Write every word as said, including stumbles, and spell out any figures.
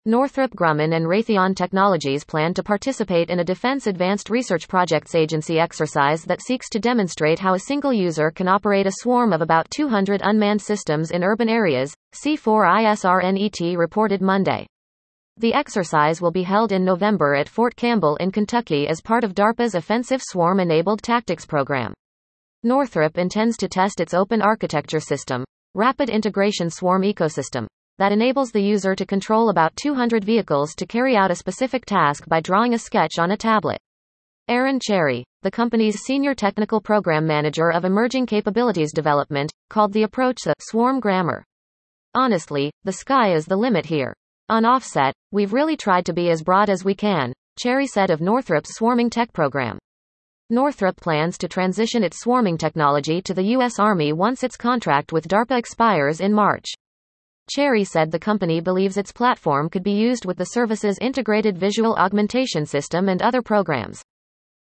Northrop Grumman and Raytheon Technologies plan to participate in a Defense Advanced Research Projects Agency exercise that seeks to demonstrate how a single user can operate a swarm of about two hundred unmanned systems in urban areas, C four I S R N E T reported Monday. The exercise will be held in November at Fort Campbell in Kentucky as part of DARPA's Offensive Swarm-Enabled Tactics program. Northrop intends to test its open architecture system, Rapid Integration Swarm Ecosystem, that enables the user to control about two hundred vehicles to carry out a specific task by drawing a sketch on a tablet. Aaron Cherry, the company's senior technical program manager of emerging capabilities development, called the approach the swarm grammar. Honestly, the sky is the limit here. On offset, we've really tried to be as broad as we can, Cherry said of Northrop's swarming tech program. Northrop plans to transition its swarming technology to the U S Army once its contract with DARPA expires in March. Cherry said the company believes its platform could be used with the service's integrated visual augmentation system and other programs.